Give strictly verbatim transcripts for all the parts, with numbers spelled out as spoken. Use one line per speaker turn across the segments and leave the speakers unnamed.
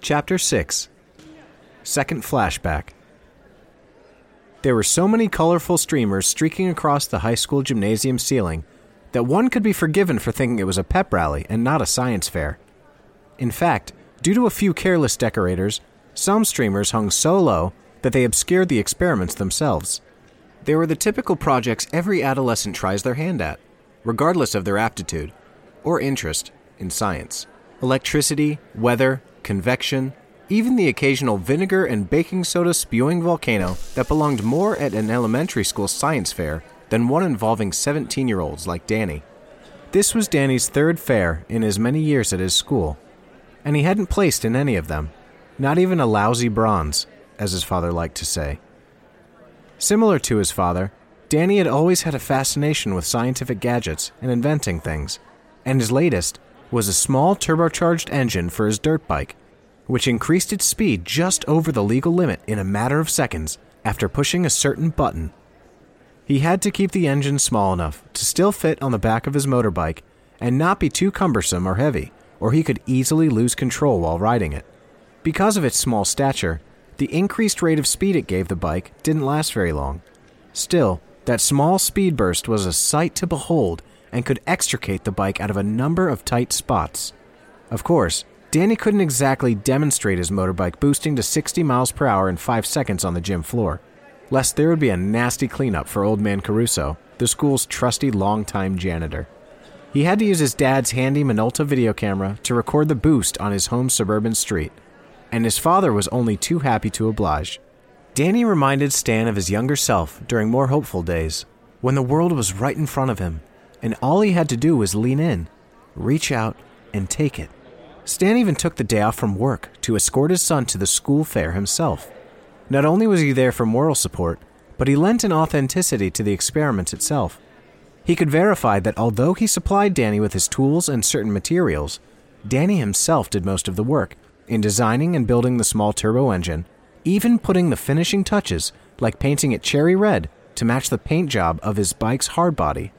Chapter six. Second Flashback. There were so many colorful streamers streaking across the high school gymnasium ceiling that one could be forgiven for thinking it was a pep rally and not a science fair. In fact, due to a few careless decorators, some streamers hung so low that they obscured the experiments themselves. They were the typical projects every adolescent tries their hand at, regardless of their aptitude or interest in science. Electricity, weather, convection, even the occasional vinegar and baking soda spewing volcano that belonged more at an elementary school science fair than one involving seventeen-year-olds like Danny. This was Danny's third fair in as many years at his school, and he hadn't placed in any of them, not even a lousy bronze, as his father liked to say. Similar to his father, Danny had always had a fascination with scientific gadgets and inventing things, and his latest was a small turbocharged engine for his dirt bike, which increased its speed just over the legal limit in a matter of seconds after pushing a certain button. He had to keep the engine small enough to still fit on the back of his motorbike and not be too cumbersome or heavy, or he could easily lose control while riding it. Because of its small stature, the increased rate of speed it gave the bike didn't last very long. Still, that small speed burst was a sight to behold and could extricate the bike out of a number of tight spots. Of course, Danny couldn't exactly demonstrate his motorbike boosting to sixty miles per hour in five seconds on the gym floor, lest there would be a nasty cleanup for old man Caruso, the school's trusty longtime janitor. He had to use his dad's handy Minolta video camera to record the boost on his home suburban street, and his father was only too happy to oblige. Danny reminded Stan of his younger self during more hopeful days, when the world was right in front of him, and all he had to do was lean in, reach out, and take it. Stan even took the day off from work to escort his son to the school fair himself. Not only was he there for moral support, but he lent an authenticity to the experiment itself. He could verify that although he supplied Danny with his tools and certain materials, Danny himself did most of the work in designing and building the small turbo engine, even putting the finishing touches like painting it cherry red to match the paint job of his bike's hardbody.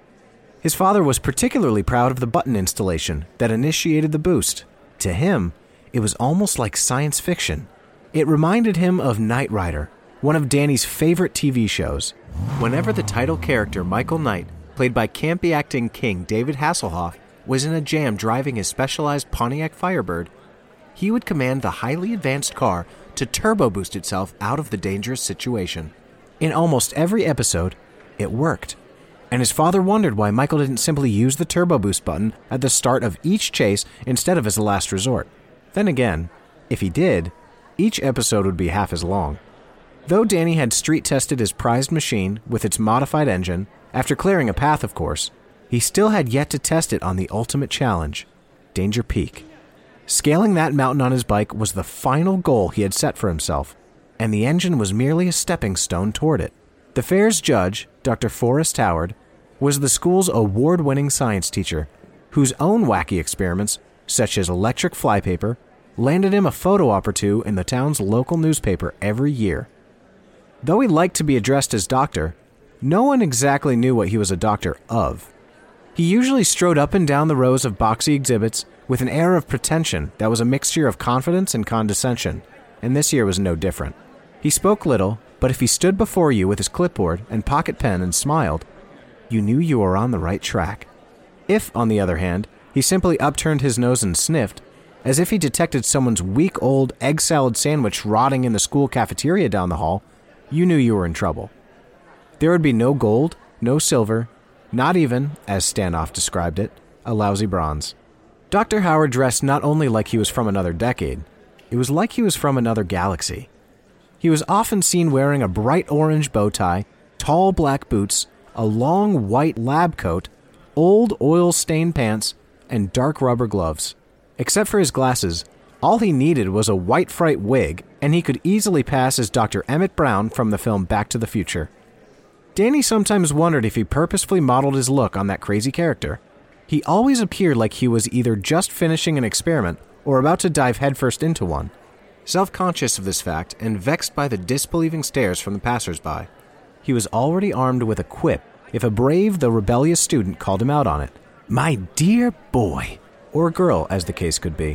His father was particularly proud of the button installation that initiated the boost. To him, it was almost like science fiction. It reminded him of Knight Rider, one of Danny's favorite T V shows. Whenever the title character Michael Knight, played by campy-acting king David Hasselhoff, was in a jam driving his specialized Pontiac Firebird, he would command the highly advanced car to turbo boost itself out of the dangerous situation. In almost every episode, it worked, and his father wondered why Michael didn't simply use the turbo boost button at the start of each chase instead of as a last resort. Then again, if he did, each episode would be half as long. Though Danny had street-tested his prized machine with its modified engine, after clearing a path of course, he still had yet to test it on the ultimate challenge, Danger Peak. Scaling that mountain on his bike was the final goal he had set for himself, and the engine was merely a stepping stone toward it. The fair's judge, Doctor Forrest Howard, was the school's award-winning science teacher, whose own wacky experiments, such as electric flypaper, landed him a photo op or two in the town's local newspaper every year. Though he liked to be addressed as doctor, no one exactly knew what he was a doctor of. He usually strode up and down the rows of boxy exhibits with an air of pretension that was a mixture of confidence and condescension, and this year was no different. He spoke little, but if he stood before you with his clipboard and pocket pen and smiled, you knew you were on the right track. If, on the other hand, he simply upturned his nose and sniffed, as if he detected someone's week-old egg salad sandwich rotting in the school cafeteria down the hall, you knew you were in trouble. There would be no gold, no silver, not even, as Stanoff described it, a lousy bronze. Doctor Howard dressed not only like he was from another decade, it was like he was from another galaxy. He was often seen wearing a bright orange bow tie, tall black boots, a long white lab coat, old oil-stained pants, and dark rubber gloves. Except for his glasses, all he needed was a white fright wig, and he could easily pass as Doctor Emmett Brown from the film Back to the Future. Danny sometimes wondered if he purposefully modeled his look on that crazy character. He always appeared like he was either just finishing an experiment or about to dive headfirst into one. Self-conscious of this fact and vexed by the disbelieving stares from the passers-by, he was already armed with a quip if a brave though rebellious student called him out on it. My dear boy, or girl as the case could be.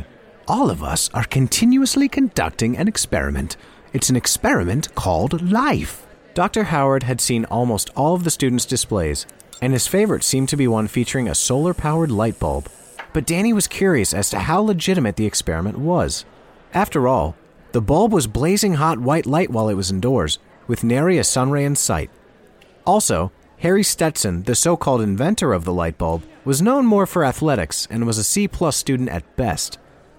All of us are continuously conducting an experiment. It's an experiment called life.
Doctor Howard had seen almost all of the students' displays, and his favorite seemed to be one featuring a solar-powered light bulb. But Danny was curious as to how legitimate the experiment was. After all, the bulb was blazing hot white light while it was indoors, with nary a sunray in sight. Also, Harry Stetson, the so-called inventor of the light bulb, was known more for athletics and was a C plus student at best.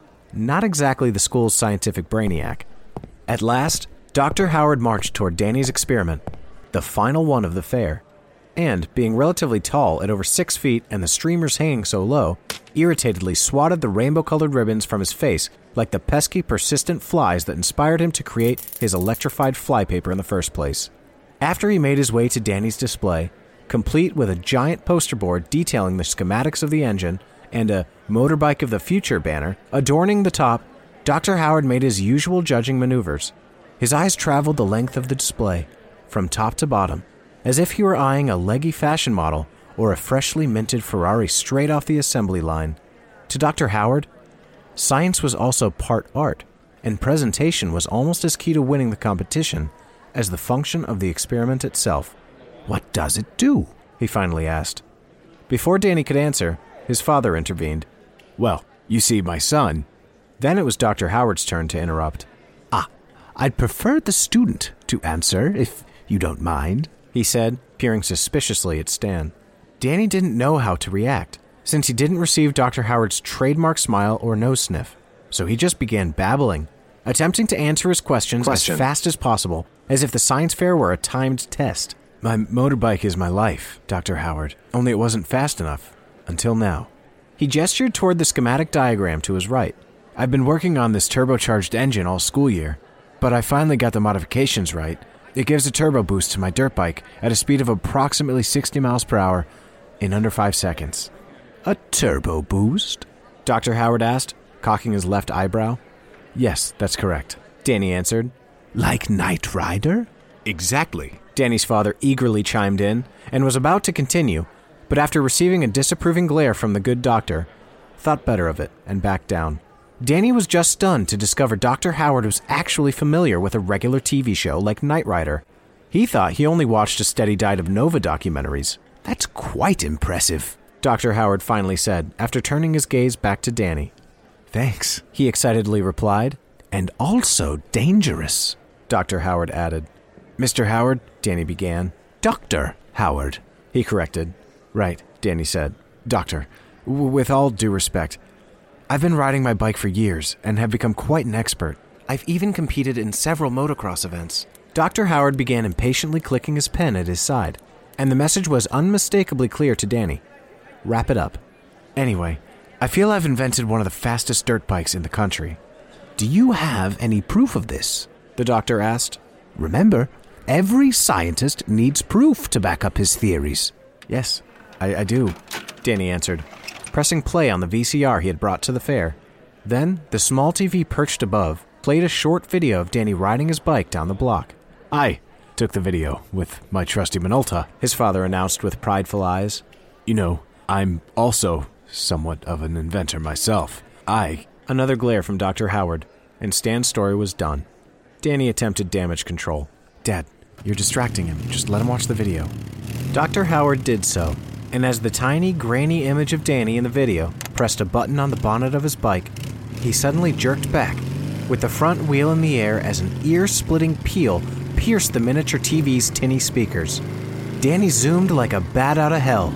Not exactly the school's scientific brainiac. At last, Doctor Howard marched toward Danny's experiment, the final one of the fair, and, being relatively tall at over six feet and the streamers hanging so low, irritatedly swatted the rainbow-colored ribbons from his face like the pesky, persistent flies that inspired him to create his electrified flypaper in the first place. After he made his way to Danny's display, complete with a giant poster board detailing the schematics of the engine and a Motorbike of the Future banner adorning the top, Doctor Howard made his usual judging maneuvers. His eyes traveled the length of the display, from top to bottom, as if he were eyeing a leggy fashion model or a freshly minted Ferrari straight off the assembly line. To Doctor Howard, science was also part art, and presentation was almost as key to winning the competition as the function of the experiment itself.
What does it do?
He finally asked. Before Danny could answer, his father intervened.
Well, you see, my son.
Then it was Doctor Howard's turn to interrupt.
Ah, I'd prefer the student to answer, if you don't mind,
he said, peering suspiciously at Stan. Danny didn't know how to react, since he didn't receive Doctor Howard's trademark smile or nose sniff. So he just began babbling, attempting to answer his questions Question. as fast as possible, as if the science fair were a timed test. My motorbike is my life, Doctor Howard, only it wasn't fast enough. Until now. He gestured toward the schematic diagram to his right. I've been working on this turbocharged engine all school year, but I finally got the modifications right. It gives a turbo boost to my dirt bike at a speed of approximately sixty miles per hour in under five seconds.
A turbo boost?
Doctor Howard asked, cocking his left eyebrow. Yes, that's correct, Danny answered.
Like Knight Rider?
Exactly, Danny's father eagerly chimed in and was about to continue, but after receiving a disapproving glare from the good doctor, thought better of it and backed down. Danny was just stunned to discover Doctor Howard was actually familiar with a regular T V show like Knight Rider. He thought he only watched a steady diet of Nova documentaries.
That's quite impressive,
Doctor Howard finally said, after turning his gaze back to Danny.
Thanks,
he excitedly replied.
And also dangerous,
Doctor Howard added. Mister Howard, Danny began.
Doctor Howard,
he corrected. Right, Danny said. Doctor, w- with all due respect, I've been riding my bike for years and have become quite an expert. I've even competed in several motocross events. Doctor Howard began impatiently clicking his pen at his side, and the message was unmistakably clear to Danny. Wrap it up. Anyway, I feel I've invented one of the fastest dirt bikes in the country.
Do you have any proof of this?
The doctor asked.
Remember, every scientist needs proof to back up his theories.
Yes, I, I do, Danny answered, pressing play on the V C R he had brought to the fair. Then, the small T V perched above played a short video of Danny riding his bike down the block. I took the video with my trusty Minolta, his father announced with prideful eyes. You know, I'm also somewhat of an inventor myself. I... Another glare from Doctor Howard, and Stan's story was done. Danny attempted damage control. Dad, you're distracting him. Just let him watch the video. Doctor Howard did so, and as the tiny, grainy image of Danny in the video pressed a button on the bonnet of his bike, he suddenly jerked back, with the front wheel in the air as an ear-splitting peal pierced the miniature T V's tinny speakers. Danny zoomed like a bat out of hell,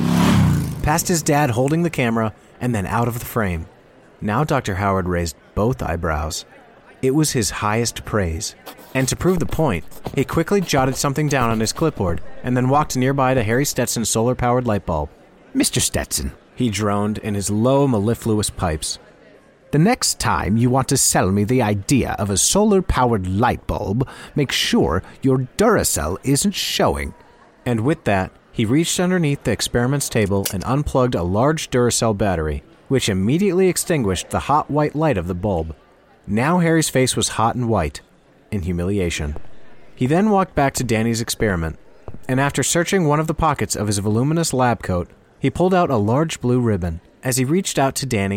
past his dad holding the camera, and then out of the frame. Now Doctor Howard raised both eyebrows. It was his highest praise. And to prove the point, he quickly jotted something down on his clipboard and then walked nearby to Harry Stetson's solar-powered light bulb.
Mister Stetson,
he droned in his low, mellifluous pipes.
The next time you want to sell me the idea of a solar-powered light bulb, make sure your Duracell isn't showing.
And with that, he reached underneath the experiment's table and unplugged a large Duracell battery, which immediately extinguished the hot white light of the bulb. Now Harry's face was hot and white, in humiliation. He then walked back to Danny's experiment, and after searching one of the pockets of his voluminous lab coat, he pulled out a large blue ribbon. As he reached out to Danny,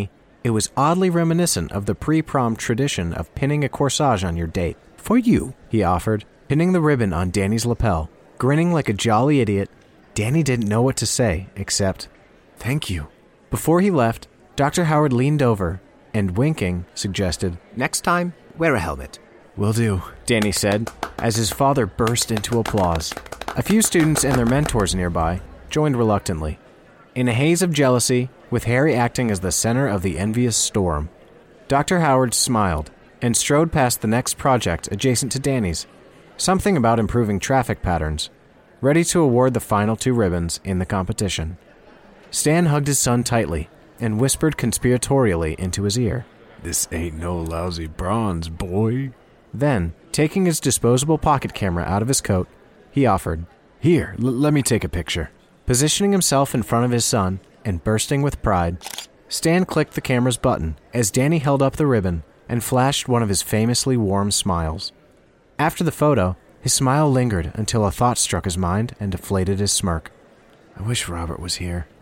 It was oddly reminiscent of the pre-prom tradition of pinning a corsage on your date. "For you," he offered, pinning the ribbon on Danny's lapel. Grinning like a jolly idiot, Danny didn't know what to say except, "Thank you." Before he left, Doctor Howard leaned over and, winking, suggested,
"Next time, wear a helmet."
"Will do," Danny said, as his father burst into applause. A few students and their mentors nearby joined reluctantly. In a haze of jealousy, with Harry acting as the center of the envious storm, Doctor Howard smiled and strode past the next project adjacent to Danny's, something about improving traffic patterns, ready to award the final two ribbons in the competition. Stan hugged his son tightly and whispered conspiratorially into his ear,
"This ain't no lousy bronze, boy."
Then, taking his disposable pocket camera out of his coat, he offered, "Here, l- let me take a picture." Positioning himself in front of his son and bursting with pride, Stan clicked the camera's button as Danny held up the ribbon and flashed one of his famously warm smiles. After the photo, his smile lingered until a thought struck his mind and deflated his smirk. "I wish Robert was here."